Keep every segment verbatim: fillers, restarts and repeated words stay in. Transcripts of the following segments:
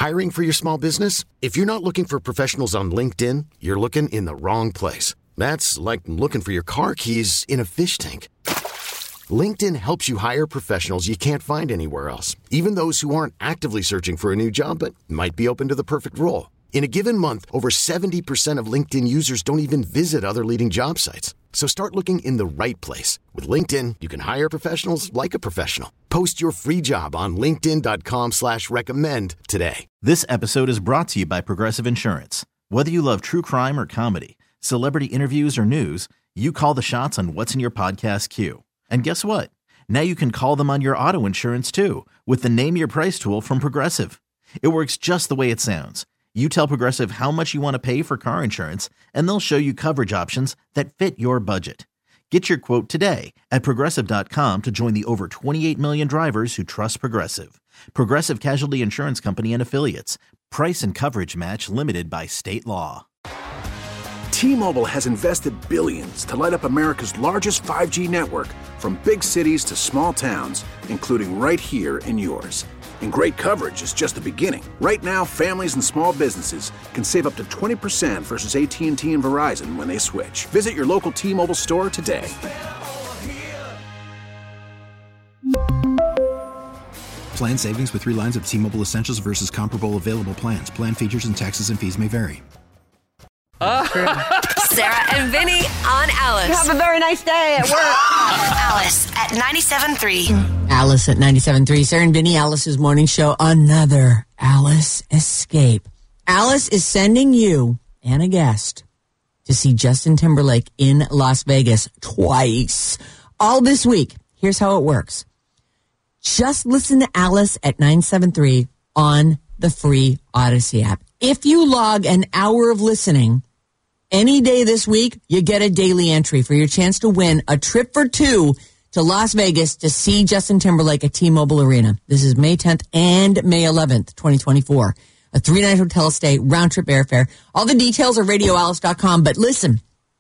Hiring for your small business? If you're not looking for professionals on LinkedIn, you're looking in the wrong place. That's like looking for your car keys in a fish tank. LinkedIn helps you hire professionals you can't find anywhere else, even those who aren't actively searching for a new job but might be open to the perfect role. In a given month, over seventy percent of LinkedIn users don't even visit other leading job sites. So start looking in the right place. With LinkedIn, you can hire professionals like a professional. Post your free job on linkedin.com slash recommend today. This episode is brought to you by Progressive Insurance. Whether you love true crime or comedy, celebrity interviews or news, you call the shots on what's in your podcast queue. And guess what? Now you can call them on your auto insurance too with the Name Your Price tool from Progressive. It works just the way it sounds. You tell Progressive how much you want to pay for car insurance, and they'll show you coverage options that fit your budget. Get your quote today at Progressive dot com to join the over twenty-eight million drivers who trust Progressive. Progressive Casualty Insurance Company and Affiliates. Price and coverage match limited by state law. T-Mobile has invested billions to light up America's largest five G network, from big cities to small towns, including right here in yours. And great coverage is just the beginning. Right now, families and small businesses can save up to twenty percent versus A T and T and Verizon when they switch. Visit your local T-Mobile store today. Plan savings with three lines of T-Mobile Essentials versus comparable available plans. Plan features and taxes and fees may vary. Sarah and Vinny on Alice. You have a very nice day at work. Alice at ninety-seven point three. Alice at ninety-seven point three. Sarah and Vinny, Alice's morning show. Another Alice escape. Alice is sending you and a guest to see Justin Timberlake in Las Vegas twice. All this week. Here's how it works. Just listen to Alice at nine seven three on the free Odyssey app. If you log an hour of listening any day this week, you get a daily entry for your chance to win a trip for two to Las Vegas to see Justin Timberlake at T-Mobile Arena. This is May tenth and May eleventh, twenty twenty-four. A three-night hotel stay, round-trip airfare. All the details are radio alice dot com. But listen,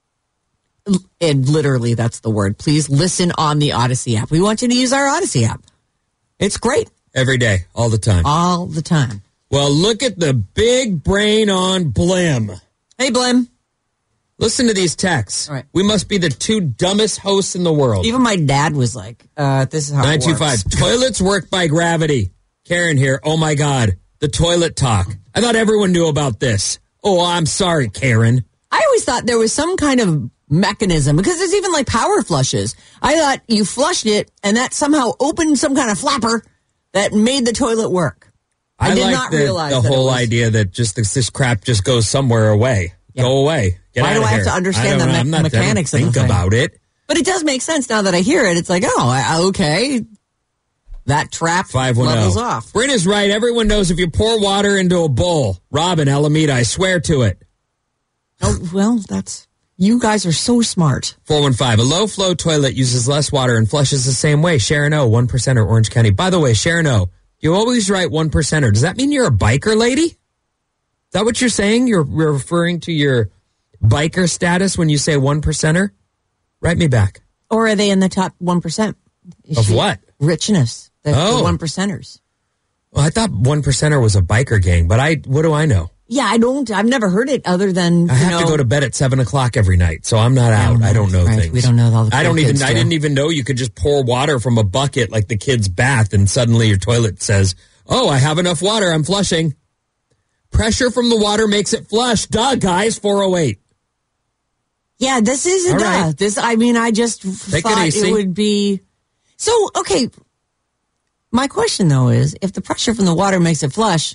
and literally that's the word. Please listen on the Odyssey app. We want you to use our Odyssey app. It's great. Every day, all the time. All the time. Well, look at the big brain on Blim. Hey, Blim. Listen to these texts. All right. We must be the two dumbest hosts in the world. Even my dad was like, uh, this is how nine two it five. works. Toilets work by gravity. Karen here. Oh, my God. The toilet talk. I thought everyone knew about this. Oh, I'm sorry, Karen. I always thought there was some kind of mechanism, because there's even like power flushes. I thought you flushed it, and that somehow opened some kind of flapper that made the toilet work. I, I did like not the, realize the that whole it was, idea that just this, this crap just goes somewhere away. Yeah. Go away. Get Why out do of I here. have to understand I the me- I'm not, mechanics I don't of the think thing? about it. But it does make sense now that I hear it. It's like, oh, I, okay, that trap five one zero. levels off. Bryn is right. Everyone knows if you pour water into a bowl. Robin, Alameda, I swear to it. Oh, well, that's, you guys are so smart. four one five. A low-flow toilet uses less water and flushes the same way. Sharon O, one percenter, Orange County. By the way, Sharon O, you always write one percenter. Does that mean you're a biker lady? Is that what you're saying? You're, you're referring to your biker status when you say one percenter? Write me back. Or are they in the top one percent? Is Of she- what? Richness. The, Oh. the one percenters. Well, I thought one percenter was a biker gang, but I what do I know? Yeah, I don't, I've never heard it other than, I you have know, to go to bed at seven o'clock every night, so I'm not I out. don't know. I don't know Right. things. We don't know all the I don't cool even. kids I do. didn't even know you could just pour water from a bucket like the kid's bath, and suddenly your toilet says, "Oh, I have enough water. I'm flushing." Pressure from the water makes it flush. Duh, guys. four oh eight. Yeah, this is a All duh. right. This, I mean, I just Take it thought it, easy. would be. So, okay. My question, though, is if the pressure from the water makes it flush,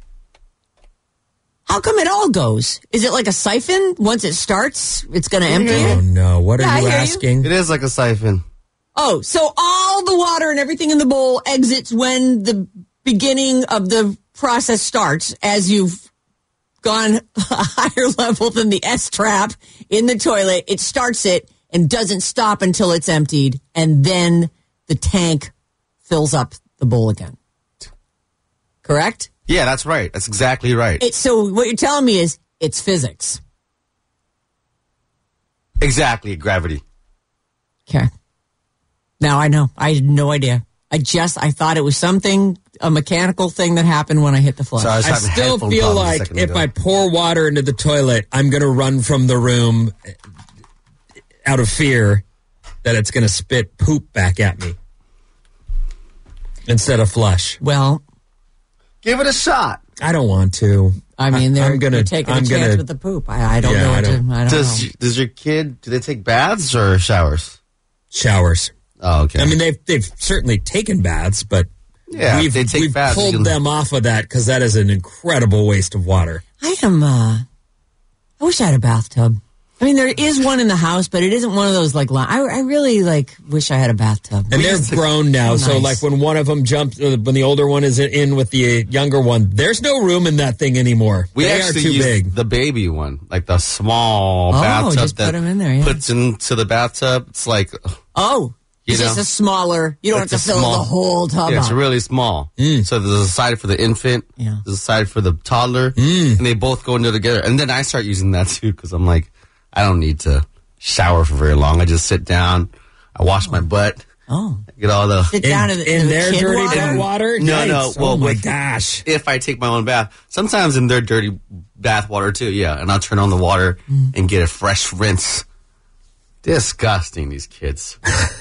how come it all goes? Is it like a siphon? Once it starts, it's going to empty Oh it? no! What are Yeah, I you hear you. asking? It is like a siphon. Oh, so all the water and everything in the bowl exits when the beginning of the process starts, as you've gone a higher level than the S-trap in the toilet. It starts it and doesn't stop until it's emptied, and then the tank fills up the bowl again. Correct? Yeah, that's right. That's exactly right. It, so what you're telling me is it's physics. Exactly, gravity. Okay. Now I know. I had no idea. I just, I thought it was something a mechanical thing that happened when I hit the flush. So I was I having still headphone feel problems a like second if ago. I pour water into the toilet, I'm going to run from the room out of fear that it's going to spit poop back at me instead of flush. Well, Give it a shot. I don't want to. I mean, they're I'm gonna, you're taking I'm a chance gonna, with the poop. I, I don't Yeah, know. I What don't- to, I don't Does know. does your kid, do they take baths or showers? showers. Oh, okay. I mean, they've they've certainly taken baths, but Yeah, we've, they take we've baths, you pulled can- them off of that because that is an incredible waste of water. I am. Uh, I wish I had a bathtub. I mean, there is one in the house, but it isn't one of those like. li- I, I really like wish I had a bathtub. And they're grown now, So so nice. like when one of them jumps, uh, when the older one is in with the younger one, there's no room in that thing anymore. We they are actually too use big. the baby one, like the small Oh, bathtub just that put 'em in there, yeah. puts into the bathtub. It's like, Oh, You it's know? just a smaller. You don't have It's to a fill small- the whole tub yeah, it's up. really small. Mm. So there's a side for the infant, Yeah. there's a side for the toddler, Mm. and they both go into together. And then I start using that too because I'm like, I don't need to shower for very long. I just sit down, I wash my butt, Oh, get all the. sit In, down in, the- in the their kid dirty water? butt water? No, Yikes. no, well, oh my with- gosh. If I take my own bath, sometimes in their dirty bath water too, yeah, and I'll turn on the water Mm. and get a fresh rinse. Disgusting, these kids.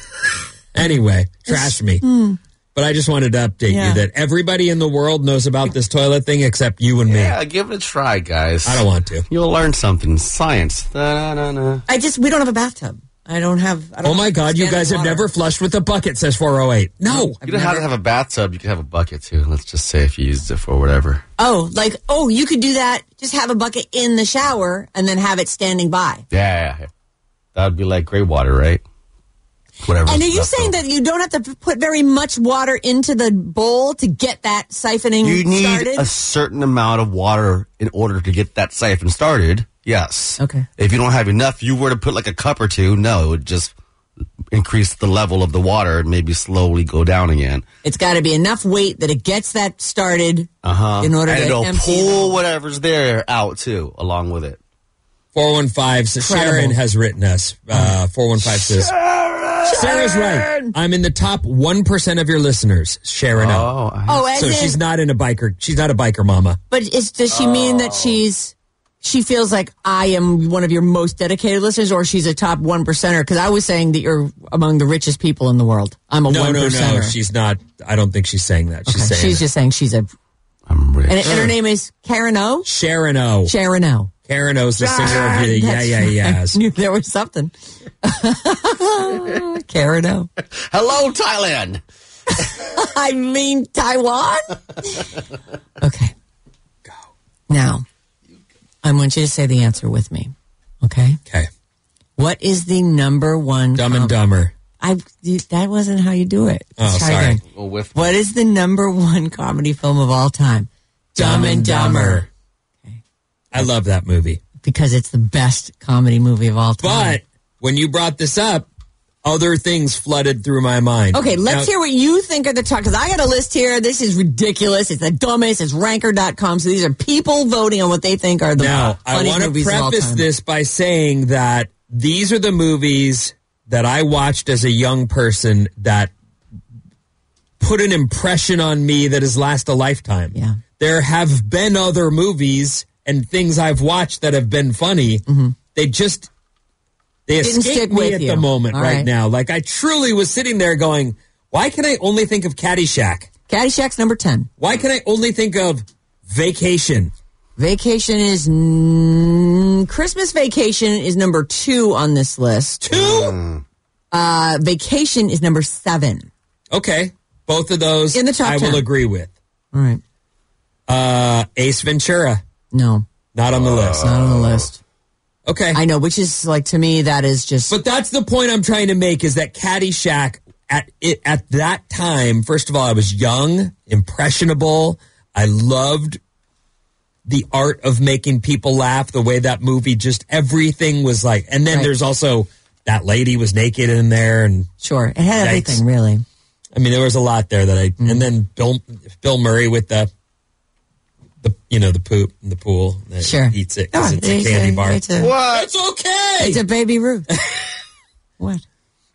Anyway, trash me. But I just wanted to update Yeah. you that everybody in the world knows about this toilet thing except you and me. Yeah, give it a try, guys. I don't want to. You'll learn something. Science. Da-da-da-da. I just we don't have a bathtub. I don't have. I don't Oh my God, you standing guys have water. never flushed with a bucket, says four oh eight. No. You don't have to have a bathtub. You can have a bucket too. Let's just say if you used it for whatever. Oh, like oh, you could do that. Just have a bucket in the shower and then have it standing by. Yeah, yeah. That would be like gray water, right? Whatever. And are you saying that you don't have to p- put very much water into the bowl to get that siphoning you need started? a certain amount of water in order to get that siphon started? Yes. Okay. If you don't have enough, you were to put like a cup or two. No, it would just increase the level of the water and maybe slowly go down again. It's got to be enough weight that it gets that started Uh huh. in order and to it'll empty pull the- whatever's there out too, along with it. four one five, so Incredible. Sharon has written us. Uh, four one five says, Sarah's right. I'm in the top one percent of your listeners, Sharon. O. Oh, I- Oh, as So in, she's not in a biker. She's not a biker mama. but is, does she mean Oh. that she's she feels like I am one of your most dedicated listeners, or she's a top one percenter? Because I was saying that you're among the richest people in the world. I'm a No, one no, percenter. no. She's not. I don't think she's saying that. She's Okay, saying she's that. just saying she's a, I'm rich. and, and her name is Karen O. Sharon O. Sharon O. Karen O's the singer of the Yeah, That's Yeah, right. Yeahs. I knew there was something. Karen O. Hello, Thailand. I mean Taiwan. Okay. Go. Now, I want you to say the answer with me. Okay. Okay. What is the number one? Dumb com- and Dumber. I you, that wasn't how you do it. Oh, Let's try sorry. again. Well, with What is the number one comedy film of all time? Dumb and Dumber. I love that movie. Because it's the best comedy movie of all time. But when you brought this up, other things flooded through my mind. Okay, let's Now- hear what you think are the top, because I got a list here. This is ridiculous. It's the dumbest. It's ranker dot com. So these are people voting on what they think are the Now, I funny want to movies of all preface time. this by saying that these are the movies that I watched as a young person that put an impression on me that has lasted a lifetime. Yeah. There have been other movies and things I've watched that have been funny. They just they Mm-hmm. Didn't escape stick me with at you. the moment All right, right. now. Like I truly was sitting there going, why can I only think of Caddyshack? Caddyshack's number ten. Why can I only think of Vacation? Vacation is mm, Christmas Vacation is number two on this list. Two? Uh, Vacation is number seven. Okay. Both of those In the top I ten. will agree with. All right. Uh, Ace Ventura, No, not on the list. not on the list. Okay. I know, which is like to me that is just. But that's the point I'm trying to make is that Caddyshack at it at that time, first of all, I was young, impressionable. I loved the art of making people laugh, the way that movie just everything was like. And then Right. there's also that lady was naked in there, and Sure, it had Yikes. everything really. I mean there was a lot there that I Mm-hmm. and then Bill Bill Murray with the the you know the poop in the pool that Sure. eats it because Oh, it's a candy bar. It's a, what? It's okay. it's a Baby Ruth. What?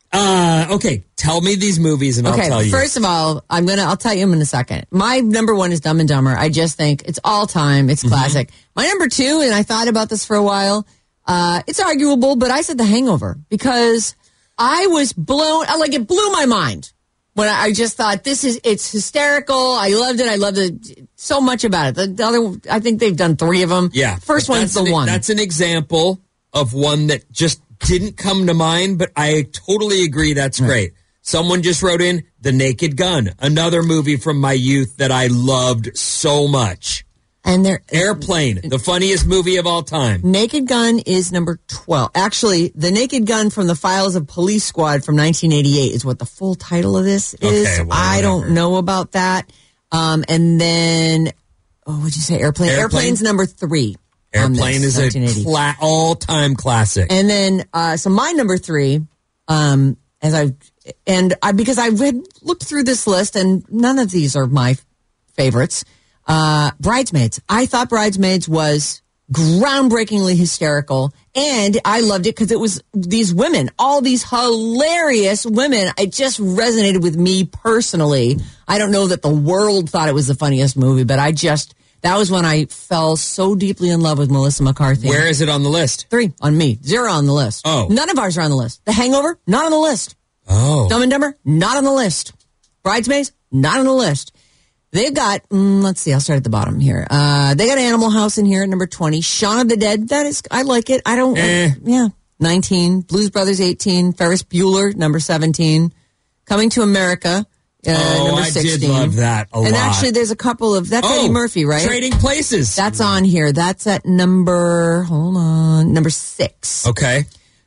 Uh, okay, tell me these movies and Okay, I'll tell you. first of all, I'm gonna I'll tell you in a second. My number one is Dumb and Dumber. I just think it's all time. It's classic. Mm-hmm. My number two, and I thought about this for a while. Uh, it's arguable, but I said The Hangover because I was blown. Like it blew my mind when I, I just thought this is it's hysterical. I loved it. I loved it so much about it. The, the other, I think they've done three of them. Yeah, first one's the an, one. That's an example of one that just didn't come to mind, but I totally agree that's right. Great. Someone just wrote in The Naked Gun, another movie from my youth that I loved so much. And they're Airplane, the funniest movie of all time. Naked Gun is number twelve. Actually, The Naked Gun from the Files of Police Squad from nineteen eighty-eight is what the full title of this is. Okay, well, I don't know about that. Um, and then, oh, what'd you say? Airplane. Airplane? Airplane's number three. Airplane is a cla- all-time classic. And then, uh, so my number three, um, as I and I because I read looked through this list, and none of these are my favorites. Uh, Bridesmaids. I thought Bridesmaids was groundbreakingly hysterical, and I loved it because it was these women, all these hilarious women. It just resonated with me personally. I don't know that the world thought it was the funniest movie, but I just, that was when I fell so deeply in love with Melissa McCarthy. Where is it on the list? Three on me. Zero on the list. Oh. None of ours are on the list. The Hangover, not on the list. Oh. Dumb and Dumber, not on the list. Bridesmaids, not on the list. They've got, mm, let's see, I'll start at the bottom here. Uh, they got Animal House in here at number twenty. Shaun of the Dead, that is, I like it. I don't, eh. uh, yeah, nineteen. Blues Brothers, eighteen. Ferris Bueller, number seventeen. Coming to America, uh, oh, number I sixteen. did love that a and lot. And actually, there's a couple of, that's oh, Eddie Murphy, right? Trading Places. That's on here. That's at number, hold on, number six. Okay.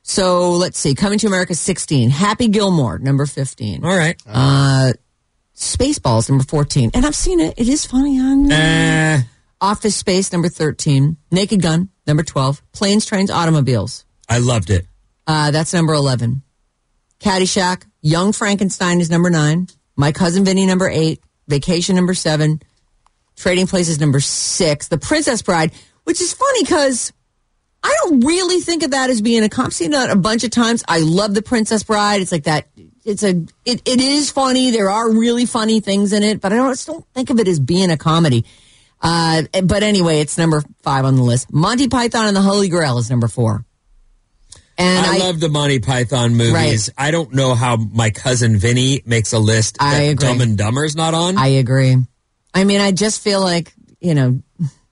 So let's see, Coming to America, sixteen. Happy Gilmore, number fifteen. All right. Uh, Spaceballs, number fourteen. And I've seen it. It is funny. Uh, Office Space, number thirteen. Naked Gun, number twelve. Planes, Trains, Automobiles. I loved it. Uh, that's number eleven. Caddyshack, Young Frankenstein is number nine. My Cousin Vinny, number eight. Vacation, number seven. Trading Places, number six. The Princess Bride, which is funny because I don't really think of that as being a comedy. I've seen that a bunch of times. I love The Princess Bride. It's like that. It's a. It, it is funny. There are really funny things in it, but I don't, just don't think of it as being a comedy. Uh, but anyway, it's number five on the list. Monty Python and the Holy Grail is number four. And I, I love the Monty Python movies. Right. I don't know how My Cousin Vinny makes a list that I agree. Dumb and Dumber's not on. I agree. I mean, I just feel like, you know,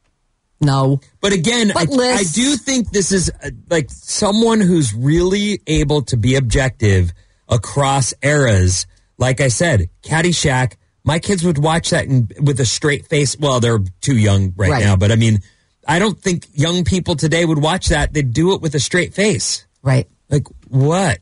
no. But again, but I, I do think this is uh, like someone who's really able to be objective across eras. Like I said, Caddyshack, my kids would watch that in, with a straight face. Well, they're too young right, right now, but I mean, I don't think young people today would watch that. They'd do it with a straight face. Right. Like, what?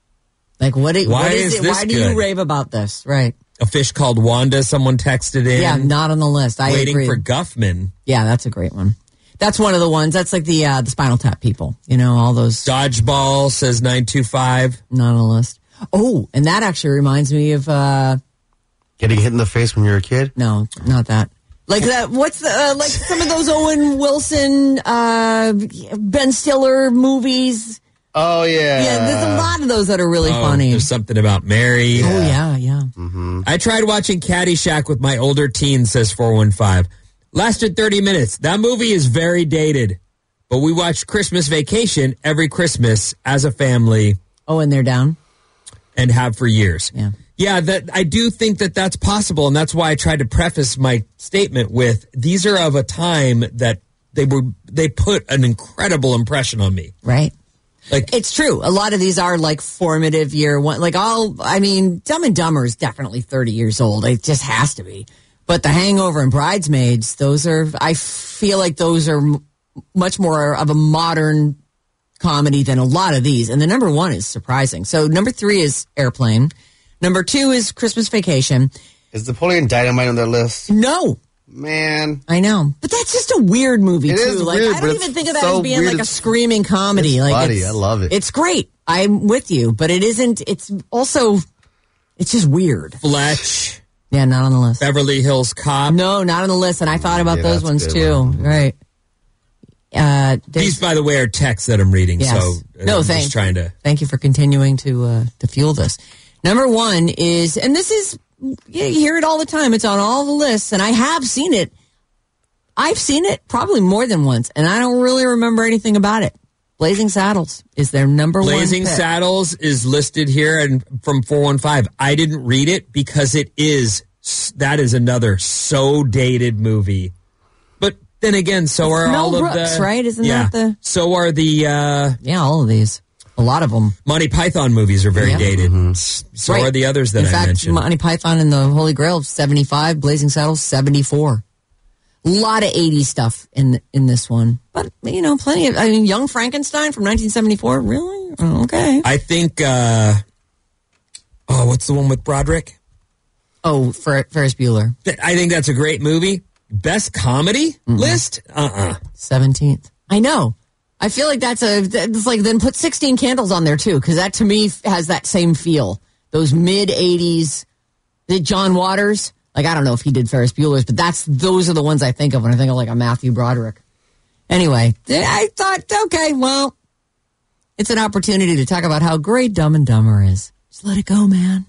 Like, what, do, Why what is, is it? this Why do good? you rave about this? Right. A Fish Called Wanda, someone texted in. Yeah, not on the list. I Waiting agree. for Guffman. Yeah, that's a great one. That's one of the ones. That's like the uh, the Spinal Tap people. You know, all those. Dodgeball says nine two five. Not on the list. Oh, and that actually reminds me of... Uh, Getting hit in the face when you're a kid? No, not that. Like that. What's the uh, like some of those Owen Wilson, uh, Ben Stiller movies? Oh yeah, yeah. There's a lot of those that are really oh, funny. There's something about Mary. Yeah. Oh yeah, yeah. Mm-hmm. I tried watching Caddyshack with my older teen. Says four one five. Lasted thirty minutes. That movie is very dated, but we watched Christmas Vacation every Christmas as a family. Oh, and they're down, and have for years. Yeah. Yeah, that I do think that that's possible, and that's why I tried to preface my statement with these are of a time that they were they put an incredible impression on me. Right. Like it's true. A lot of these are like formative year one. Like all, I mean, Dumb and Dumber is definitely thirty years old. It just has to be. But The Hangover and Bridesmaids, those are. I feel like those are m- much more of a modern comedy than a lot of these. And the number one is surprising. So number three is Airplane. Number two is Christmas Vacation. Is Napoleon Dynamite on their list? No. Man. I know. But that's just a weird movie, it too. Is like weird, I don't even think of that so as being like a it's, screaming comedy. It's like funny. it's, I love it. It's great. I'm with you. But it isn't, it's also, it's just weird. Fletch. Yeah, not on the list. Beverly Hills Cop. No, not on the list. And I thought about yeah, those ones, too. One. Right. Uh, These, by the way, are texts that I'm reading. Yes. So no, I'm thank, just trying to. Thank you for continuing to uh, to fuel this. Number one is, and this is, you hear it all the time. It's on all the lists, and I have seen it. I've seen it probably more than once, and I don't really remember anything about it. Blazing Saddles is their number one. Blazing Saddles is listed here and from four one five. I didn't read it because it is, that is another so dated movie. But then again, so are Mel all Brooks, of the. right? Isn't yeah, that the. So are the. Uh, yeah, all of these. A lot of them. Monty Python movies are very yeah. dated. Mm-hmm. So right. are the others that In I fact, mentioned. Monty Python and the Holy Grail, seventy-five. Blazing Saddles, seventy-four. A lot of eighties stuff in in this one. But, you know, plenty of, I mean, Young Frankenstein from nineteen seventy-four, really? Oh, okay. I think, uh, oh, what's the one with Broderick? Oh, Fer- Ferris Bueller. I think that's a great movie. Best comedy mm-hmm. list? Uh-uh. seventeenth. I know. I feel like that's a, it's like, then put sixteen Candles on there, too, because that, to me, has that same feel. Those mid-eighties, the John Waters. Like, I don't know if he did Ferris Bueller's, but that's those are the ones I think of when I think of, like, a Matthew Broderick. Anyway, I thought, okay, well, it's an opportunity to talk about how great Dumb and Dumber is. Just let it go, man.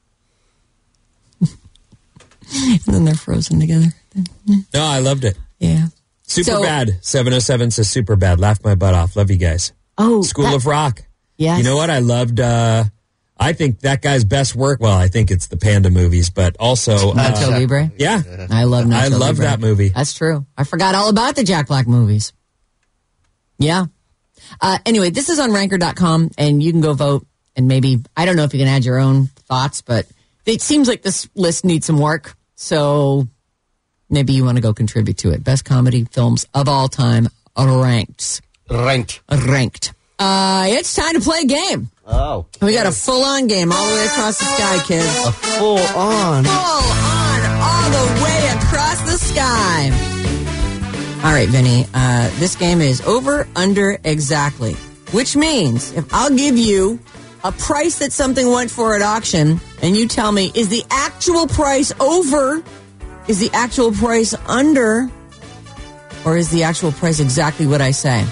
And then they're frozen together. No, I loved it. Yeah. Super so, bad. seven oh seven says super bad. Laughed my butt off. Love you guys. Oh, School that, of Rock. Yes. You know what? I loved, uh, I think that guy's best work, well, I think it's the Panda movies, but also... Uh, Nacho Libre? Yeah. I love Nacho I love Libre. that movie. That's true. I forgot all about the Jack Black movies. Yeah. Uh, anyway, this is on ranker dot com, and you can go vote, and maybe, I don't know if you can add your own thoughts, but it seems like this list needs some work, so maybe you want to go contribute to it. Best comedy films of all time, ranked. Ranked. Ranked. Uh, it's time to play a game. Oh. We got a full-on game all the way across the sky, kids. A full-on. Full-on all the way across the sky. All right, Vinny, uh, this game is over, under, exactly. Which means if I'll give you a price that something went for at auction, and you tell me, is the actual price over, is the actual price under, or is the actual price exactly what I say?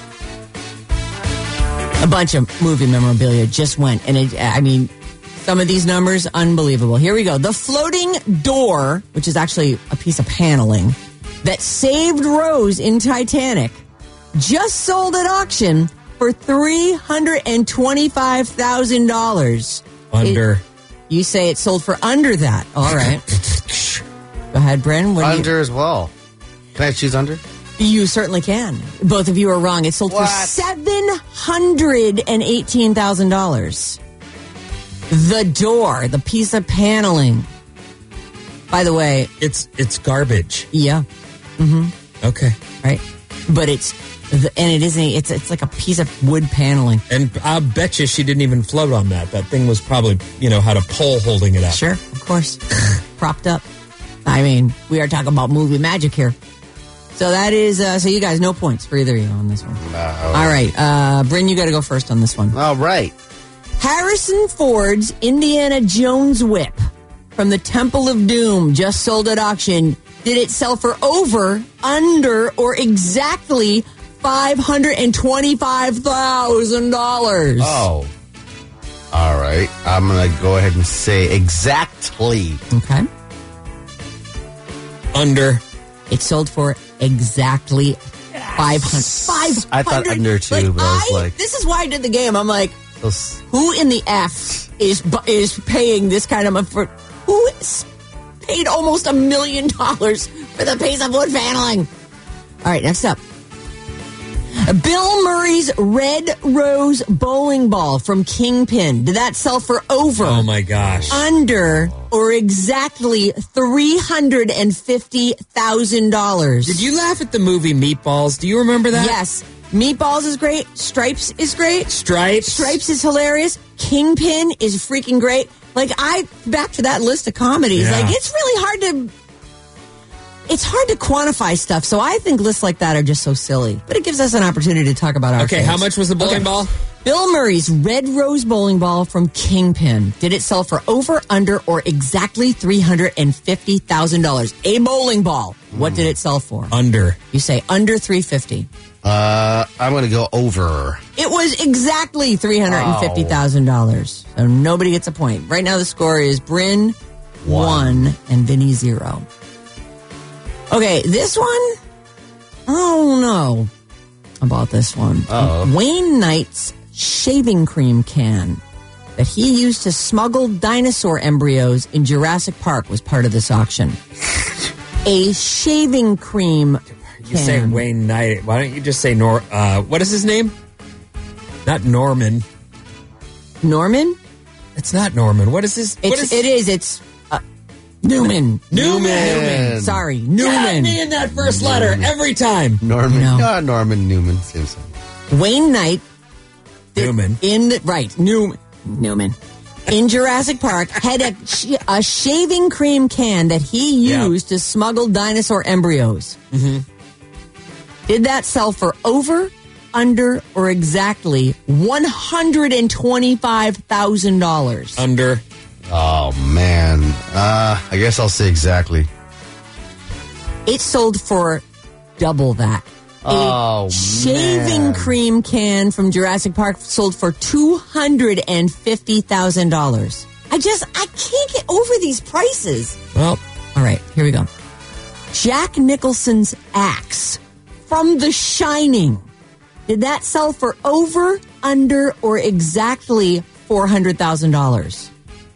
A bunch of movie memorabilia just went, and it, I mean, some of these numbers, unbelievable. Here we go. The floating door, which is actually a piece of paneling, that saved Rose in Titanic, just sold at auction for three hundred twenty-five thousand dollars. Under. It, you say it sold for under that. All right. Go ahead, Bren. What Under you, as well. Can I choose under? You certainly can. Both of you are wrong. It sold What? for seven hundred eighteen thousand dollars. The door, the piece of paneling. By the way, It's it's garbage. yeah. Mm-hmm. Okay. Right. But it's, and it isn't, it's it's like a piece of wood paneling. And I bet you she didn't even float on that. That thing was probably, you know, had a pole holding it up. Sure, of course. Propped up. I mean, we are talking about movie magic here. So that is, uh, so you guys, no points for either of you on this one. No. All right. Uh, Bryn, you got to go first on this one. All right. Harrison Ford's Indiana Jones whip from the Temple of Doom just sold at auction. Did it sell for over, under, or exactly five hundred twenty-five thousand dollars? Oh. All right. I'm going to go ahead and say exactly. Okay. Under. It sold for exactly five hundred. five hundred. I thought under too, like, but I was like... This is why I did the game. I'm like, Those, who in the F is bu- is paying this kind of money for? Who is paid almost a million dollars for the piece of wood paneling? All right, next up. Bill Murray's Red Rose bowling ball from Kingpin. Did that sell for over? Oh my gosh. Under or exactly three hundred fifty thousand dollars? Did you laugh at the movie Meatballs? Do you remember that? Yes. Meatballs is great. Stripes is great. Stripes. Stripes is hilarious. Kingpin is freaking great. Like, I, back to that list of comedies, Yeah. like, it's really hard to, it's hard to quantify stuff. So I think lists like that are just so silly. But it gives us an opportunity to talk about our Okay, faves. how much was the bowling Okay. ball? Bill Murray's Red Rose bowling ball from Kingpin. Did it sell for over, under, or exactly three hundred fifty thousand dollars? A bowling ball. What did it sell for? Under. You say under three hundred fifty Uh, I'm going to go over. It was exactly three hundred fifty thousand dollars. So nobody gets a point. Right now the score is Bryn one, one and Vinny zero. Okay, this one, I don't know about this one. Uh-oh. Wayne Knight's shaving cream can that he used to smuggle dinosaur embryos in Jurassic Park was part of this auction. A shaving cream You can. say Wayne Knight. Why don't you just say Nor? Uh, what is his name? Not Norman. Norman? It's not Norman. What is his? It's, what is, it is. It's uh, Newman. Newman. Newman. Sorry, Newman. Yeah, me in that first letter every time. Norman. No. No. Norman Newman. Same thing. Wayne Knight. Newman. In right, Newman. Newman. In Jurassic Park, had a, sh- a shaving cream can that he used Yeah. to smuggle dinosaur embryos. Mm-hmm. Did that sell for over, under, or exactly one hundred twenty-five thousand dollars? Under. Oh, man. Uh, I guess I'll say exactly. It sold for double that. Oh, A shaving man. cream can from Jurassic Park sold for two hundred fifty thousand dollars. I just, I can't get over these prices. Well, All right, here we go. Jack Nicholson's axe from The Shining. Did that sell for over, under, or exactly four hundred thousand dollars?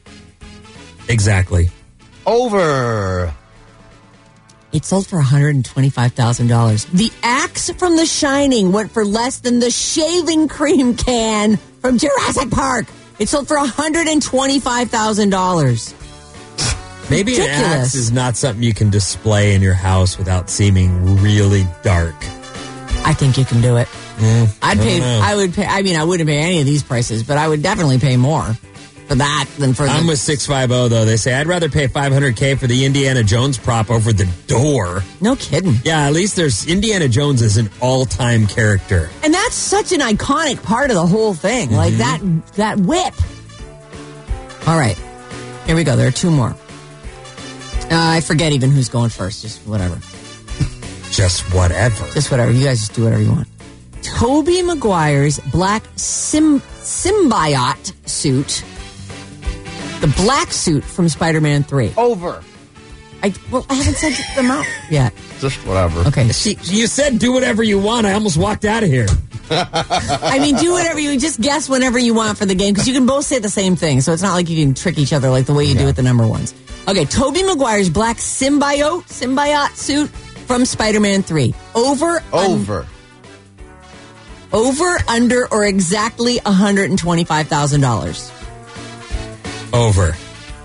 exactly. Over. It sold for one hundred twenty-five thousand dollars. The axe from The Shining went for less than the shaving cream can from Jurassic Park. It sold for one hundred twenty-five thousand dollars. Maybe an Ridiculous. axe is not something you can display in your house without seeming really dark. I think you can do it. Mm, I'd I pay. don't know. I would pay. I mean, I wouldn't pay any of these prices, but I would definitely pay more for that than for. I'm the, with six fifty though. They say I'd rather pay five hundred K for the Indiana Jones prop over the door. No kidding. Yeah, at least there's Indiana Jones is an all-time character. And that's such an iconic part of the whole thing. Like that. That whip. All right, here we go. There are two more. Uh, I forget even who's going first. Just whatever. Just whatever. Just whatever. You guys just do whatever you want. Tobey Maguire's black sim- symbiote suit. The black suit from Spider-Man three. Over. I, well, I haven't said the amount yet. Just whatever. Okay. She, you said do whatever you want. I almost walked out of here. I mean, do whatever you just guess whenever you want for the game because you can both say the same thing. So it's not like you can trick each other like the way you do with the number ones. Okay. Tobey Maguire's black symbiote symbiote suit from Spider-Man three. Over. Over. Un- over, under, or exactly one hundred twenty-five thousand dollars. Over.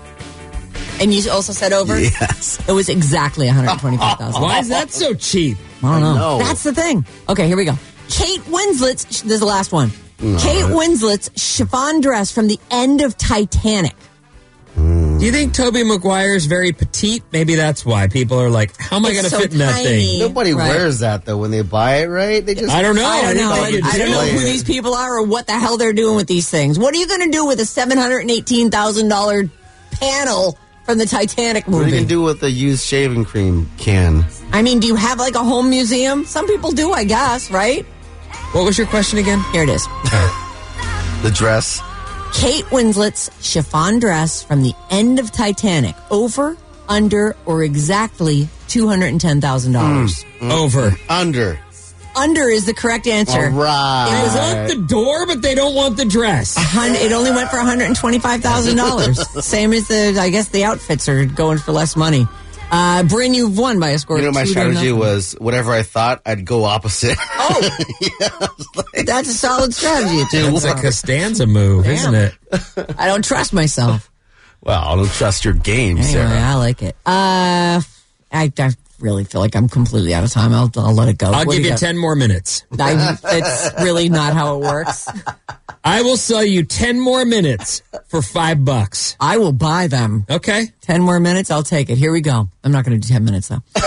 And you also said over? Yes. It was exactly one hundred twenty-five thousand dollars. Why is that so cheap? I don't know. I know. That's the thing. Okay, here we go. Kate Winslet's, this is the last one. Kate Winslet's chiffon dress from the end of Titanic. Do you think Tobey Maguire is very petite? Maybe that's why people are like, how am I It's going to so fit in that tiny. thing? Nobody Right. wears that, though, when they buy it, right? They just. I don't know. I don't didn't know. think you I don't did. know who these people are or what the hell they're doing with these things. What are you going to do with a seven hundred eighteen thousand dollars panel from the Titanic What are movie? you going to do with a used shaving cream can? I mean, do you have like a home museum? Some people do, I guess, right? What was your question again? Here it is. The dress. Kate Winslet's chiffon dress from the end of Titanic. Over, under, or exactly two hundred ten thousand dollars. Over. Under. Under is the correct answer. All right. It They want the door, but they don't want the dress. Hun- It only went for one hundred twenty-five thousand dollars. Same as the, I guess the outfits are going for less money. Uh, Bryn, you've won by a score You know, of my two to strategy nothing. was whatever I thought, I'd go opposite. Oh, that's a solid strategy. It's a Costanza move, Damn. isn't it? I don't trust myself. Well, I don't trust your game, Anyway, Sarah. I like it. Uh, I, I really feel like I'm completely out of time. I'll, I'll let it go. I'll What give do you got? ten more minutes. I, it's really not how it works. I will sell you ten more minutes for five bucks. I will buy them. Okay. Ten more minutes, I'll take it. Here we go. I'm not going to do ten minutes, though.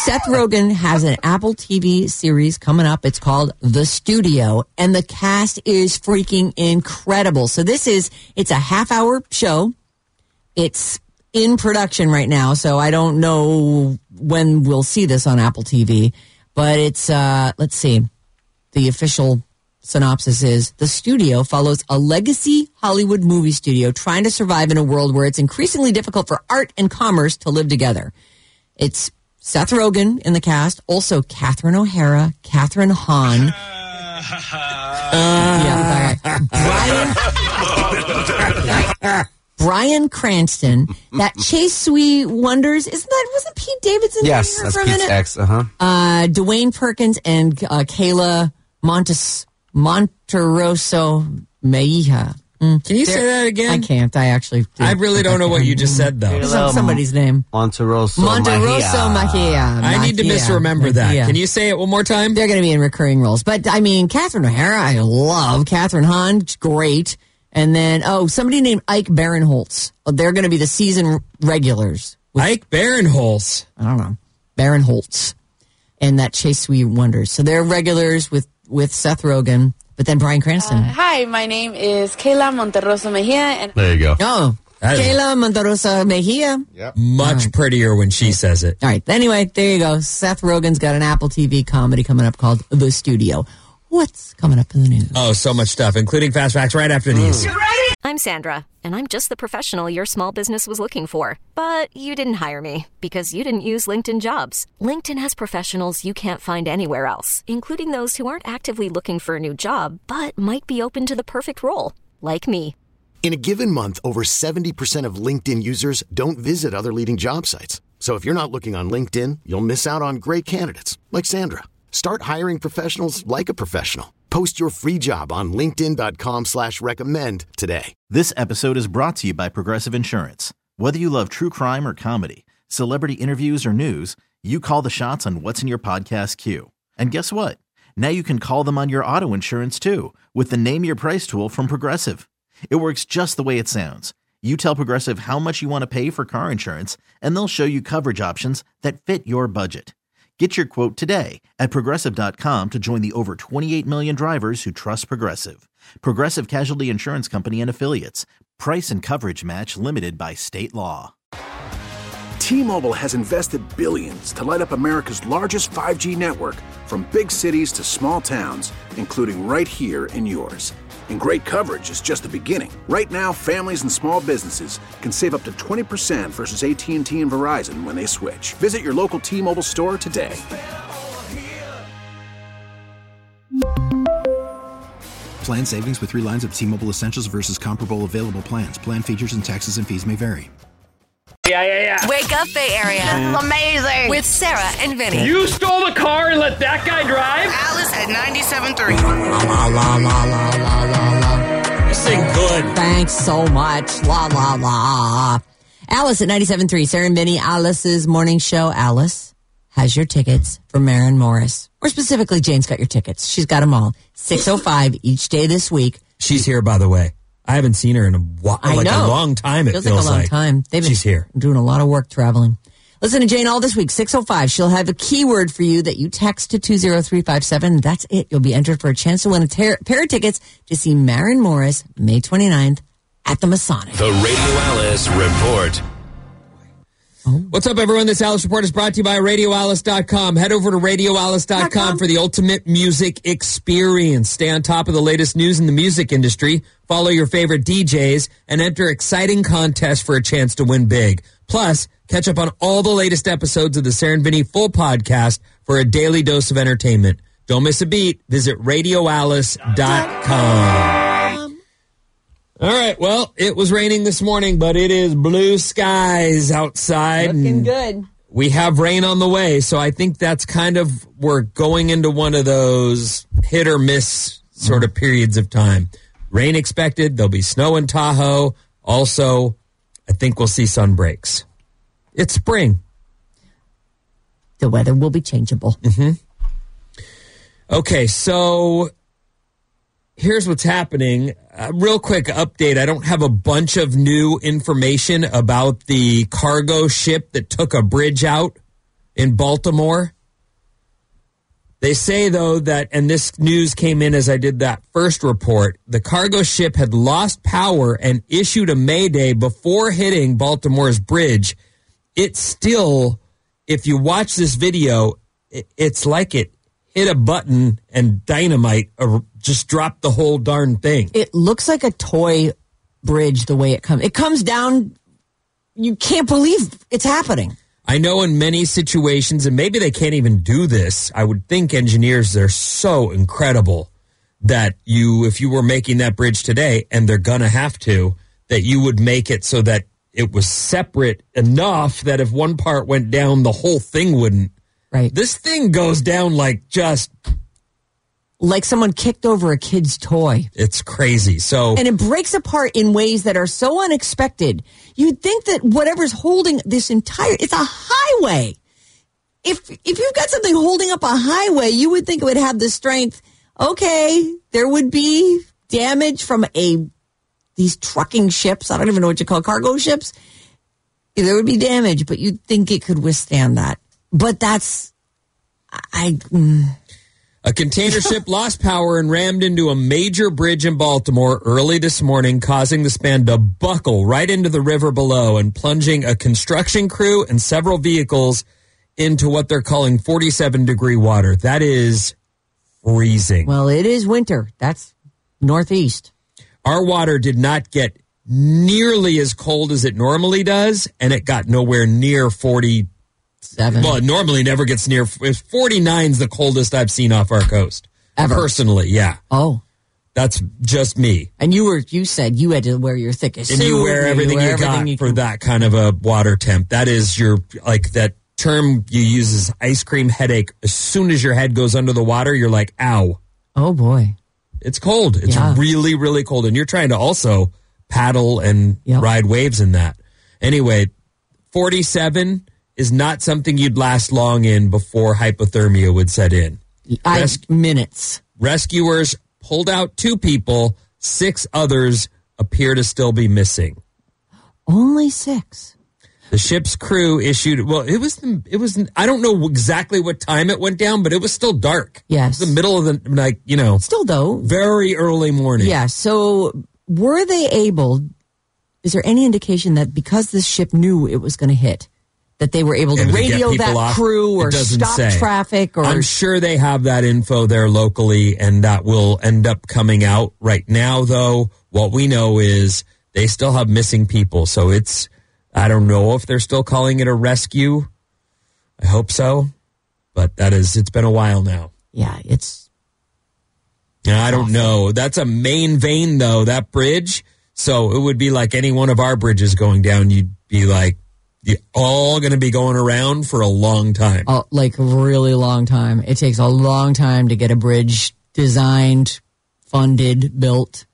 Seth Rogen has an Apple T V series coming up. It's called The Studio, and the cast is freaking incredible. So this is, it's a half hour show. It's in production right now, so I don't know when we'll see this on Apple T V, but it's, uh, let's see, the official synopsis is, The Studio follows a legacy Hollywood movie studio trying to survive in a world where it's increasingly difficult for art and commerce to live together. It's Seth Rogen in the cast, also Catherine O'Hara, Catherine Hahn. uh, yeah, Brian, Brian Cranston, that Chase Sui Wonders, isn't that, wasn't Pete Davidson yes, here that's for a Pete's minute? ex, uh-huh. Uh, Dwayne Perkins and uh, Kayla Montes, Monteroso Mejia. Mm. Can you say that again? I can't. I actually do. I really don't know what you just said, though. Some, somebody's name. Monteroso Monteroso Mejia. I need to Mejia. misremember that. Mejia. Can you say it one more time? They're going to be in recurring roles. But, I mean, Catherine O'Hara, I love. Catherine Hahn, great. And then, oh, somebody named Ike Barinholtz. Oh, they're going to be the season regulars. With, Ike Barinholtz. I don't know. Barinholtz. And that Chase Sui Wonders. So they're regulars with, with Seth Rogen. But then Brian Cranston. Uh, hi, my name is Kayla Monteroso Mejia. And there you go. Oh, That Kayla Monteroso Mejia. Yep. Much right. prettier when she says it. All right. Anyway, there you go. Seth Rogen's got an Apple T V comedy coming up called The Studio. What's coming up in the news? Oh, so much stuff, including Fast Facts right after these. You ready? I'm Sandra, and I'm just the professional your small business was looking for. But you didn't hire me because you didn't use LinkedIn Jobs. LinkedIn has professionals you can't find anywhere else, including those who aren't actively looking for a new job, but might be open to the perfect role, like me. In a given month, over seventy percent of LinkedIn users don't visit other leading job sites. So if you're not looking on LinkedIn, you'll miss out on great candidates like Sandra. Start hiring professionals like a professional. Post your free job on linkedin.com slash recommend today. This episode is brought to you by Progressive Insurance. Whether you love true crime or comedy, celebrity interviews or news, you call the shots on what's in your podcast queue. And guess what? Now you can call them on your auto insurance too with the Name Your Price tool from Progressive. It works just the way it sounds. You tell Progressive how much you want to pay for car insurance, and they'll show you coverage options that fit your budget. Get your quote today at Progressive dot com to join the over twenty-eight million drivers who trust Progressive. Progressive Casualty Insurance Company and Affiliates. Price and coverage match limited by state law. T-Mobile has invested billions to light up America's largest five G network, from big cities to small towns, including right here in yours. And great coverage is just the beginning. Right now, families and small businesses can save up to twenty percent versus A T and T and Verizon when they switch. Visit your local T-Mobile store today. Plan savings with three lines of T-Mobile Essentials versus comparable available plans. Plan features and taxes and fees may vary. Yeah, yeah, yeah. Wake up, Bay Area. This is amazing. With Sarah and Vinny. You stole the car and let that guy drive? Alice at ninety-seven point three. La, la, la, la, la, la, la, la. You sing good. Thanks so much. La, la, la. Alice at ninety-seven point three. Sarah and Vinny, Alice's morning show. Alice has your tickets for Maren Morris. Or specifically, Jane's got your tickets. She's got them all. six oh five each day this week. She's here, by the way. I haven't seen her in a while, I like know. a long time. It feels, feels like a long like. time. They've been She's here. doing a lot of work traveling. Listen to Jane all this week, six oh five. She'll have a keyword for you that you text to two oh three five seven. That's it. You'll be entered for a chance to win a ter- pair of tickets to see Maren Morris May twenty-ninth at the Masonic. The Radio Alice Report. What's up, everyone? This Alice Report is brought to you by radio alice dot com. Head over to radio alice dot com for the ultimate music experience. Stay on top of the latest news in the music industry, follow your favorite D Js, and enter exciting contests for a chance to win big. Plus, catch up on all the latest episodes of the Sarah and Vinny full podcast for a daily dose of entertainment. Don't miss a beat. Visit radio alice dot com. All right, well, it was raining this morning, but it is blue skies outside. Looking good. We have rain on the way, so I think that's kind of, we're going into one of those hit or miss sort of periods of time. Rain expected, there'll be snow in Tahoe. Also, I think we'll see sun breaks. It's spring. The weather will be changeable. Mm-hmm. Okay, so here's what's happening. A real quick update. I don't have a bunch of new information about the cargo ship that took a bridge out in Baltimore. They say, though, that, and this news came in as I did that first report, the cargo ship had lost power and issued a mayday before hitting Baltimore's bridge. It still, if you watch this video, it's like it hit a button and dynamite just dropped the whole darn thing. It looks like a toy bridge the way it comes. It comes down. You can't believe it's happening. I know in many situations, and maybe they can't even do this, I would think engineers, they're so incredible that you, if you were making that bridge today, and they're going to have to, that you would make it so that it was separate enough that if one part went down, the whole thing wouldn't. Right. This thing goes down like just... like someone kicked over a kid's toy. It's crazy. So, and it breaks apart in ways that are so unexpected. You'd think that whatever's holding this entire, it's a highway. If if you've got something holding up a highway, you would think it would have the strength. Okay, there would be damage from a these trucking ships. I don't even know what you call cargo ships. There would be damage, but you'd think it could withstand that. But that's I. Mm. A container ship lost power and rammed into a major bridge in Baltimore early this morning, causing the span to buckle right into the river below and plunging a construction crew and several vehicles into what they're calling forty-seven degree water. That is freezing. Well, it is winter. That's northeast. Our water did not get nearly as cold as it normally does, and it got nowhere near forty. Seven. Well, it normally never gets near. forty-nine is the coldest I've seen off our coast. Ever. Personally, yeah. Oh. That's just me. And you were you said you had to wear your thickest and suit. And you wear everything you, you got everything you for that kind of a water temp. That is your, like, that term you use is ice cream headache. As soon as your head goes under the water, you're like, ow. Oh, boy. It's cold. It's yeah. really, really cold. And you're trying to also paddle and yep. ride waves in that. Anyway, forty-seven is not something you'd last long in before hypothermia would set in. I, Res- minutes. Rescuers pulled out two people. Six others appear to still be missing. Only six. The ship's crew issued, well, it was, it was, I don't know exactly what time it went down, but it was still dark. Yes. It was the middle of the, like, you know. Still, though. Very early morning. Yeah. So were they able, is there any indication that because this ship knew it was going to hit, that they were able to able radio to that off. crew or stop say. traffic? Or I'm sure they have that info there locally, and that will end up coming out. Right now, though, what we know is they still have missing people. So it's, I don't know if they're still calling it a rescue. I hope so. But that is, it's been a while now. Yeah, it's. Yeah, I don't awful. know. That's a main vein, though, that bridge. So it would be like any one of our bridges going down. You'd be like, you're all going to be going around for a long time. Oh, like a really long time. It takes a long time to get a bridge designed, funded, built.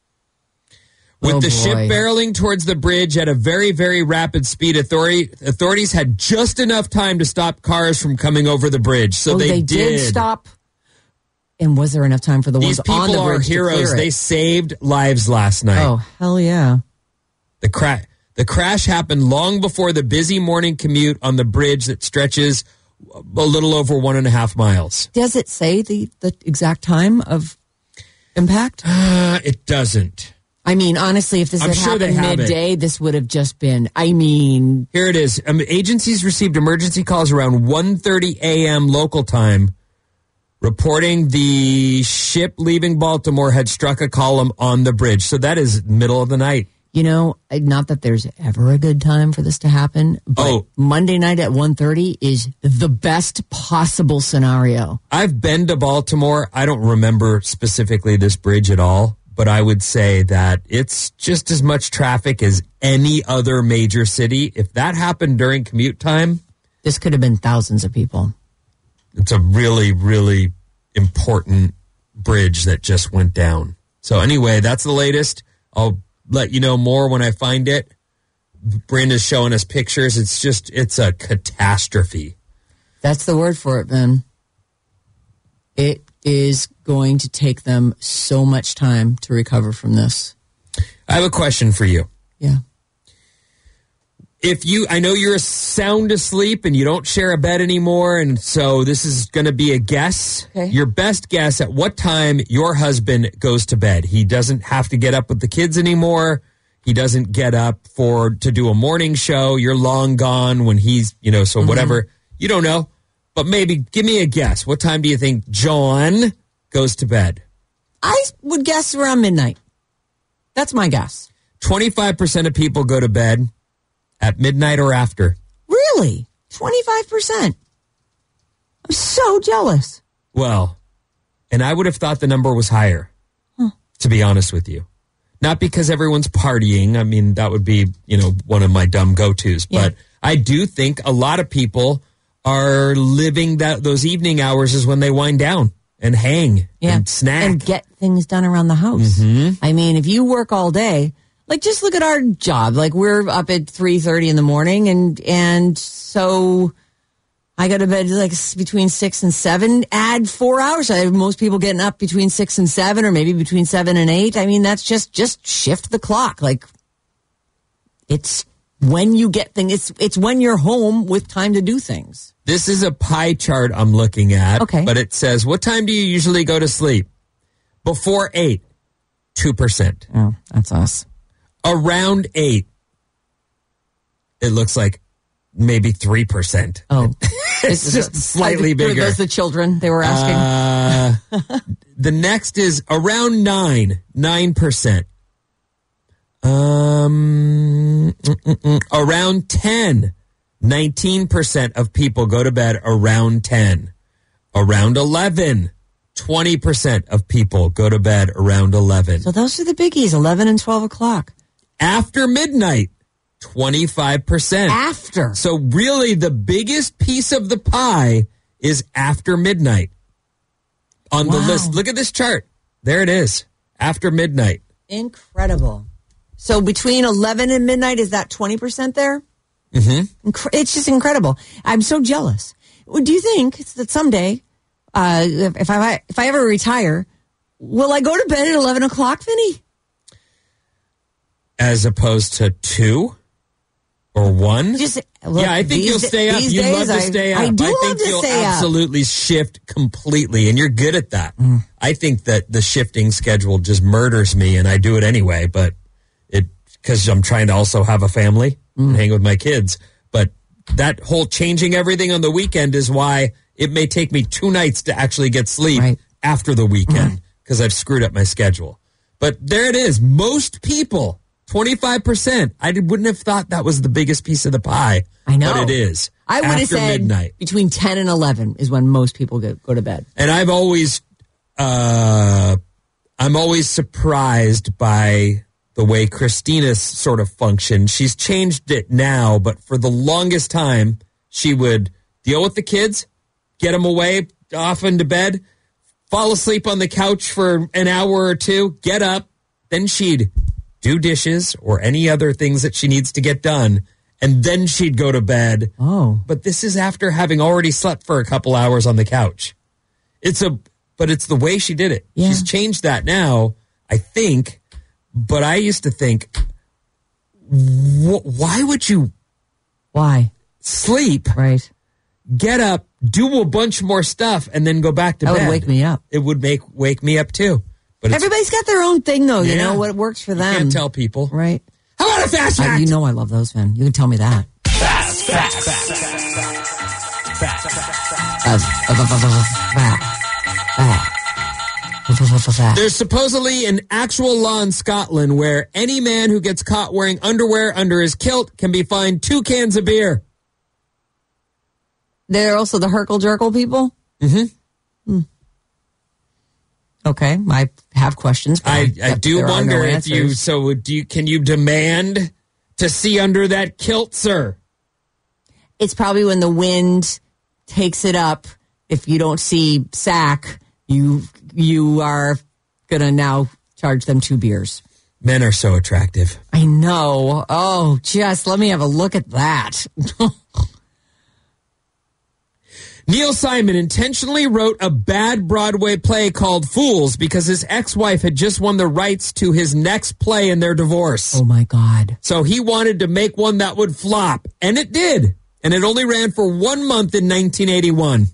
With oh, the boy. ship barreling towards the bridge at a very, very rapid speed, authority, authorities had just enough time to stop cars from coming over the bridge. So oh, they, they did. did stop. And was there enough time for the These ones on the bridge These people are heroes. To clear it? They saved lives last night. Oh, hell yeah. The crash. The crash happened long before the busy morning commute on the bridge that stretches a little over one and a half miles. Does it say the, the exact time of impact? Uh, it doesn't. I mean, honestly, if this I'm had sure happened midday, it. this would have just been, I mean... Here it is. Um, agencies received emergency calls around one thirty a.m. local time, reporting the ship leaving Baltimore had struck a column on the bridge. So that is middle of the night. You know, not that there's ever a good time for this to happen, but oh. Monday night at one thirty is the best possible scenario. I've been to Baltimore. I don't remember specifically this bridge at all, but I would say that it's just as much traffic as any other major city. If that happened during commute time, this could have been thousands of people. It's a really, really important bridge that just went down. So anyway, that's the latest. I'll let you know more when I find it. Brenda's showing us pictures. It's just, it's a catastrophe. That's the word for it, Ben. It is going to take them so much time to recover from this. I have a question for you. Yeah. If you, I know you're sound asleep and you don't share a bed anymore, and so this is going to be a guess. Okay. Your best guess at what time your husband goes to bed. He doesn't have to get up with the kids anymore. He doesn't get up for to do a morning show. You're long gone when he's, you know, so mm-hmm. whatever. You don't know, but maybe give me a guess. What time do you think John goes to bed? I would guess around midnight. That's my guess. twenty-five percent of people go to bed at midnight or after. Really? twenty-five percent. I'm so jealous. Well, and I would have thought the number was higher, huh. to be honest with you. Not because everyone's partying. I mean, that would be, you know, one of my dumb go-tos. Yeah. But I do think a lot of people are living that those evening hours is when they wind down and hang yeah. and snack. And get things done around the house. Mm-hmm. I mean, if you work all day, like just look at our job. Like we're up at three thirty in the morning and and so I go to bed like between six and seven. Add four hours. I have most people getting up between six and seven, or maybe between seven and eight. I mean, that's just just shift the clock. Like it's when you get things. It's it's when you're home with time to do things. This is a pie chart I'm looking at. Okay, but it says, what time do you usually go to sleep? Before eight, two percent. Oh, that's us. Around eight, it looks like maybe three percent. Oh, it's just slightly I, bigger. Those the children they were asking. Uh, the next is around nine, nine percent. Um, mm-mm-mm. Around ten, nineteen percent of people go to bed around ten. Around eleven, twenty percent of people go to bed around eleven. So those are the biggies, eleven and twelve o'clock. After midnight, twenty-five percent. After. So really the biggest piece of the pie is after midnight on wow. the list. Look at this chart. There it is. After midnight. Incredible. So between eleven and midnight, is that twenty percent there? Mm-hmm. It's just incredible. I'm so jealous. Do you think that someday, uh, if I if I ever retire, will I go to bed at eleven o'clock, Vinny? As opposed to two or one? Just, look, yeah, I think you'll stay up. You love to stay up. I do I love think to you'll stay absolutely up. shift completely, and you're good at that. Mm. I think that the shifting schedule just murders me, and I do it anyway, but it because I'm trying to also have a family mm. and hang with my kids. But that whole changing everything on the weekend is why it may take me two nights to actually get sleep right. after the weekend because mm. I've screwed up my schedule. But there it is. Most people... twenty-five percent. I wouldn't have thought that was the biggest piece of the pie. I know. But it is. I would have said midnight. Between ten and eleven is when most people go, go to bed. And I've always, uh, I'm always surprised by the way Christina's sort of functioned. She's changed it now, but for the longest time, she would deal with the kids, get them away, off into bed, fall asleep on the couch for an hour or two, get up, then she'd do dishes or any other things that she needs to get done, and then she'd go to bed. Oh. But this is after having already slept for a couple hours on the couch. It's a, but it's the way she did it. Yeah. She's changed that now, I think, but I used to think, wh- why would you... Why? Sleep. Right. Get up, do a bunch more stuff, and then go back to that bed. That would wake me up. It would make wake me up, too. But everybo's got their own thing, though. You yeah. know what works for them. You can't tell people, right? How about a fast fact? I, you know I love those, Vin. You can tell me that. Fast fact. There's supposedly an actual law in Scotland where any man who gets caught wearing underwear under his kilt can be fined two cans of beer. They're also the Herkle Jerkle people? Mm-hmm. Hmm. Okay, I have questions. But I, I do wonder no if you, so do you, can you demand to see under that kilt, sir? It's probably when the wind takes it up. If you don't see sack, you you are going to now charge them two beers. Men are so attractive. I know. Oh, just let me have a look at that. Neil Simon intentionally wrote a bad Broadway play called Fools because his ex-wife had just won the rights to his next play in their divorce. Oh, my God. So he wanted to make one that would flop, and it did. And it only ran for one month in nineteen eighty-one.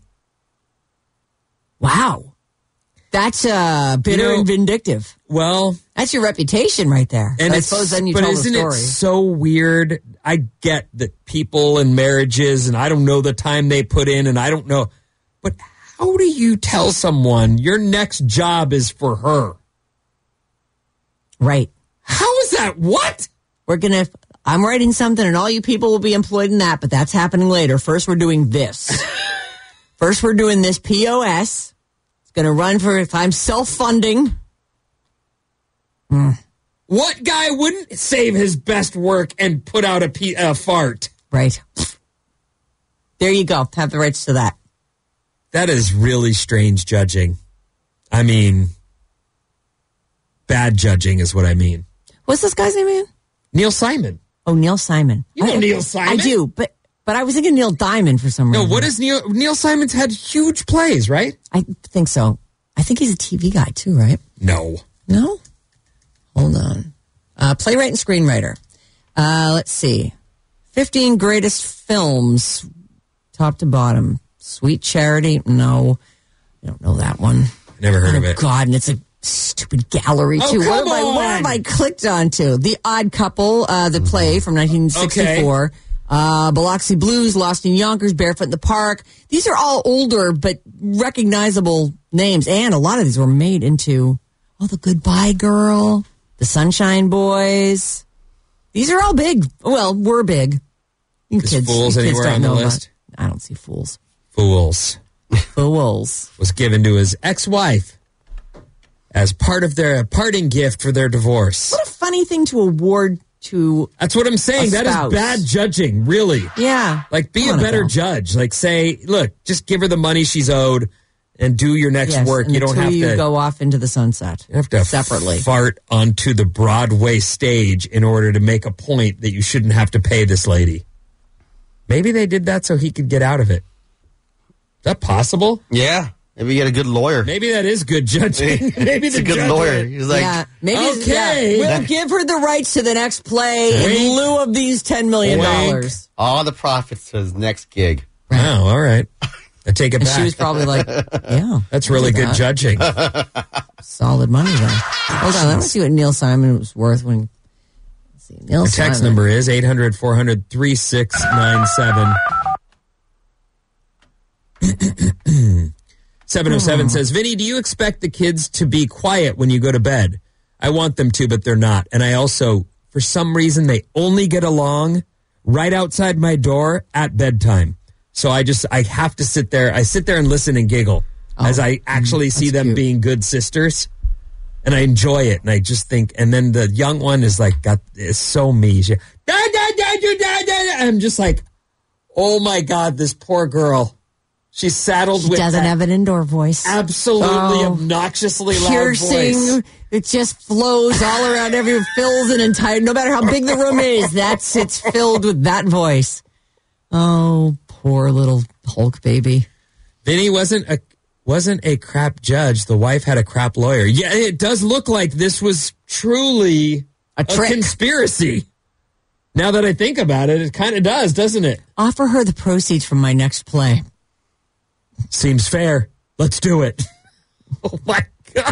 Wow. That's uh, bitter You know, and vindictive. Well, that's your reputation right there. And I it's, suppose then you but tell isn't the story. it so weird? I get that people and marriages, and I don't know the time they put in, and I don't know. But how do you tell someone your next job is for her? Right. How is that? What? We're going to, I'm writing something and all you people will be employed in that, but that's happening later. First, we're doing this. First, we're doing this P O S. It's going to run for, if I'm self-funding. Mm. What guy wouldn't save his best work and put out a, P, a fart? Right. There you go. Have the rights to that. That is really strange judging. I mean, bad judging is what I mean. What's this guy's name again? Neil Simon. Oh, Neil Simon. You know I, Neil Simon? I do, but but I was thinking Neil Diamond for some no, reason. No, what is Neil? Neil Simon's had huge plays, right? I think so. I think he's a T V guy too, right? No. No? Hold on. Uh, playwright and screenwriter. Uh, let's see. fifteen greatest films, top to bottom. Sweet Charity? No. I don't know that one. Never heard oh, of it. God, and it's a stupid gallery, oh, too. Come what, have on. I, what have I clicked onto? The Odd Couple, uh, the play from nineteen sixty-four. Okay. Uh, Biloxi Blues, Lost in Yonkers, Barefoot in the Park. These are all older but recognizable names. And a lot of these were made into, oh, The Goodbye Girl, The Sunshine Boys. These are all big. Well, we're big. You Is kids, Fools you kids anywhere don't on the know list? About, I don't see Fools. Fools. Fools. Was given to his ex-wife as part of their parting gift for their divorce. What a funny thing to award to That's what I'm saying. That is bad judging, really. Yeah. Like, be Come a on, better Adele. judge. Like, say, look, just give her the money she's owed and do your next Yes, work. and You don't the two have you to go off into the sunset. You have to separately fart onto the Broadway stage in order to make a point that you shouldn't have to pay this lady. Maybe they did that so he could get out of it. Is that possible? Yeah. Maybe you get a good lawyer. Maybe that is good judging. Maybe He's the a good judge lawyer. would- He's like, yeah, maybe okay. yeah, we'll give her the rights to the next play Wink. in lieu of these ten million dollars. all the profits to his next gig. Wow, all right. I take it And back. she was probably like, "Yeah, That's really I'll do good that." judging. Solid money then." Hold on, let me see what Neil Simon was worth when. Let's see, Neil The text Simon. number is eight hundred, four hundred, thirty-six ninety-seven. seven oh seven says, Vinny, do you expect the kids to be quiet when you go to bed? I want them to, but they're not. And I also, for some reason, they only get along right outside my door at bedtime. So I just, I have to sit there. I sit there and listen and giggle Oh, as I actually mm, see that's them cute. being good sisters. And I enjoy it. And I just think, and then the young one is like, got, is so me. She, da, da, da, da, da, da. I'm just like, oh my God, this poor girl. She's saddled She with doesn't that have an indoor voice. absolutely Oh, obnoxiously loud piercing. voice. It just flows all around every fills an entire. No matter how big the room is, that's it's filled with that voice. Oh, poor little Hulk baby. Vinny wasn't a wasn't a crap judge. The wife had a crap lawyer. Yeah, it does look like this was truly A trick. conspiracy. Now that I think about it, it kind of does, doesn't it? Offer her the proceeds from my next play. Seems fair. Let's do it. Oh my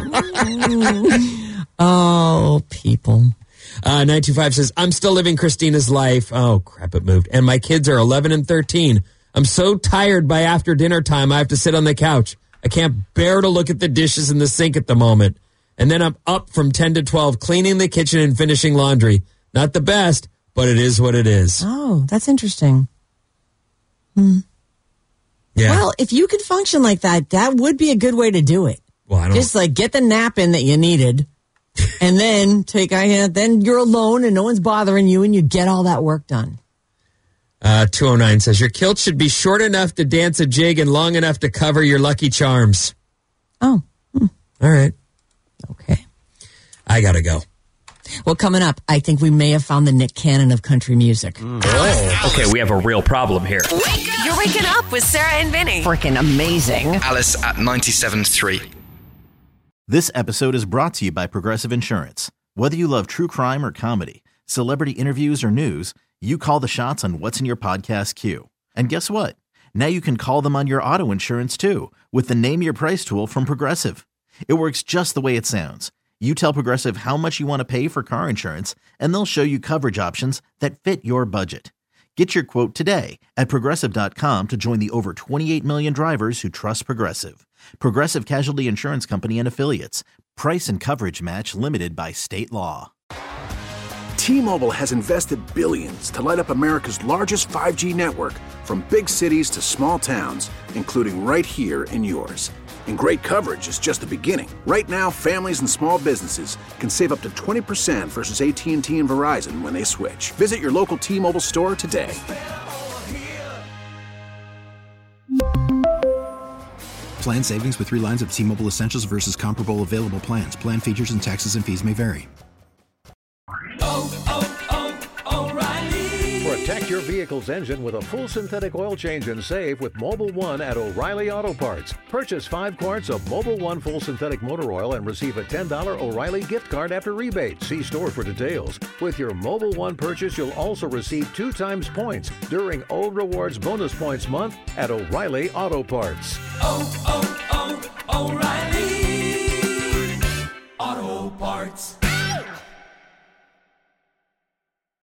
God. Oh, people. Uh, nine two five says, I'm still living Christina's life. Oh, crap, it moved. And my kids are eleven and thirteen. I'm so tired by after dinner time, I have to sit on the couch. I can't bear to look at the dishes in the sink at the moment. And then I'm up from ten to twelve, cleaning the kitchen and finishing laundry. Not the best, but it is what it is. Oh, that's interesting. Hmm. Yeah. Well, if you could function like that, that would be a good way to do it. Well, I don't. Just like get the nap in that you needed, and then take. I then you're alone and no one's bothering you, and you get all that work done. Uh, two oh nine says, your kilt should be short enough to dance a jig and long enough to cover your Lucky Charms. Oh, hmm. All right. Okay. I got to go. Well, coming up, I think we may have found the Nick Cannon of country music. Mm. Oh, okay, we have a real problem here. You're waking up with Sarah and Vinny. Freaking amazing. Alice at ninety-seven point three. This episode is brought to you by Progressive Insurance. Whether you love true crime or comedy, celebrity interviews or news, you call the shots on what's in your podcast queue. And guess what? Now you can call them on your auto insurance too with the Name Your Price tool from Progressive. It works just the way it sounds. You tell Progressive how much you want to pay for car insurance, and they'll show you coverage options that fit your budget. Get your quote today at Progressive dot com to join the over twenty-eight million drivers who trust Progressive. Progressive Casualty Insurance Company and Affiliates. Price and coverage match limited by state law. T-Mobile has invested billions to light up America's largest five G network, from big cities to small towns, including right here in yours. And great coverage is just the beginning. Right now, families and small businesses can save up to twenty percent versus A T and T and Verizon when they switch. Visit your local T-Mobile store today. Plan savings with three lines of T-Mobile Essentials versus comparable available plans. Plan features and taxes and fees may vary. Oh, oh, oh, O'Reilly. Protect your vehicle's engine with a full synthetic oil change and save with Mobil one at O'Reilly Auto Parts. Purchase five quarts of Mobil one full synthetic motor oil and receive a ten dollars O'Reilly gift card after rebate. See store for details. With your Mobil one purchase, you'll also receive two times points during O Rewards Bonus Points Month at O'Reilly Auto Parts. Oh, oh, oh, O'Reilly.